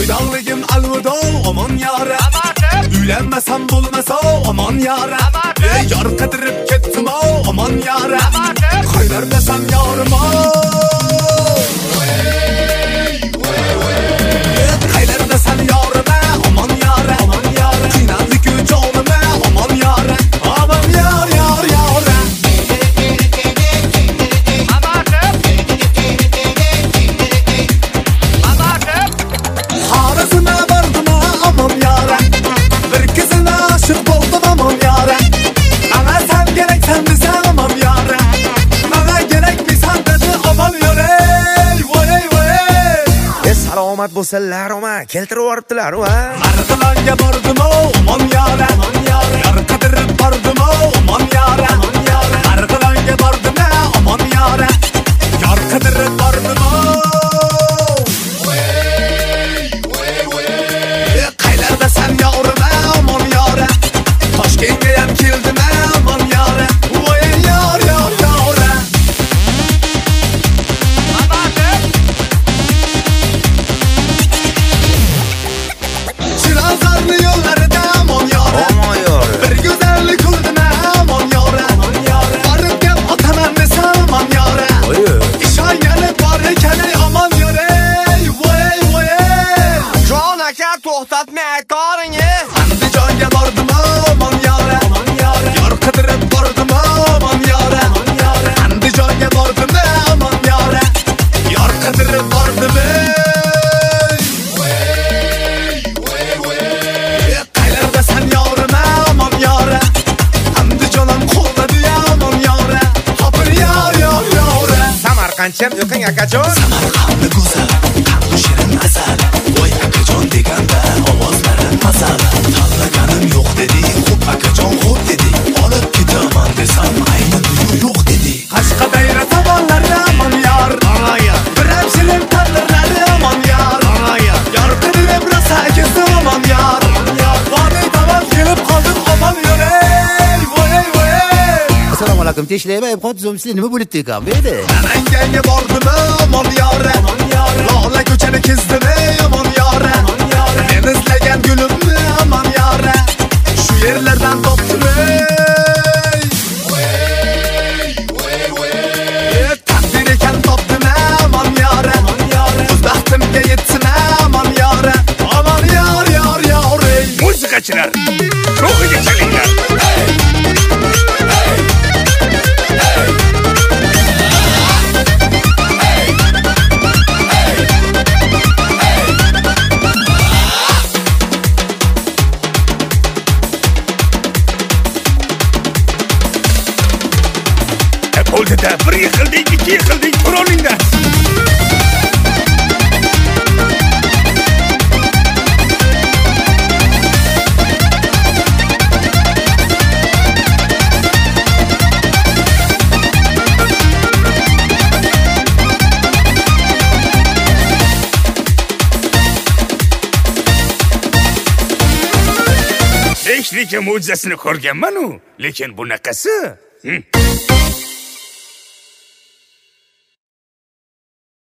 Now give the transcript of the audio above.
Toydağlıyım alvıdo aman yara. Ülenmesem bulmasa aman yara. Yar kadirip kettim aman yara. Kaynar desem yarıma. Kaynar desem yarıma aman yara. Kıynadı güç olma aman yara. Aman yar yar yara. Harasına vardım aman yara. Bir kızına aşık oldum aman yara. Ana sen gerek sen de sen aman yara. Bana gerek bir sen dedi aman yara. Vay vay. Salomat bo'lsalar oma keltirib yuboribdilar va Arqalanga bordim aman yara. Yar qadirib bordim aman yara. Arqalanga bordim aman yara. Yar qadirib bordim. Qaylarda sen yavrum aman yara. Toshkentga ham keldim aman yara. Voy yar yar yara. Chilonzorni yo'llarida aman yara. Bir go'zallik ko'rdim aman yara. Borib gap otaman desam aman yara. Ishongani bor ekan aman yara. Voy voy. jon aka to'xtatmay aytqoringi Andijonga bordim aman yara. Yar qidirib bordim aman yara. Andijonga bordim aman yara. Yar qidirib bordim. Qaylarda sen yavrum aman yara. Andijonam qo'lladi aman yara. Topil yar yar yara. Samarqandcham o'qing akajon Samarqandni go'zal, qandu shirin asal. Voy akajon deganda ovozlarim mazal. Tanlaganim yo'q dedi, xo'p akajon xo'p dedi. Olib ketaman desam aynan yo'q dedi. Qashqadaryo tomonlari aman yar. Bir hamshilim tandirlari aman yar. Yar qidirib rosa kesdim aman yar. Vodiy tomon kelib qoldim aman yar. Voy voy. Assalomu alaykum. Teshlayman. Qo'zim sizlar nima bo'libdi ekan bu yerda? Namanganga bordim aman yara. Lola ko'chani kezdim aman yara. Men izlagan gulimni aman yara. Shu yerlardan topdim. Taqdir ekan topdim aman yara. O'z baxtimga yetsin aman yara. Aman yar yar yar. Muzikachilar, ruhiga chalinglar. Oldida bir yiqilding, ikki yiqilding, tur o'rningdan. Beshlikka mo'jizasini ko'rganman-u, lekin bunaqasi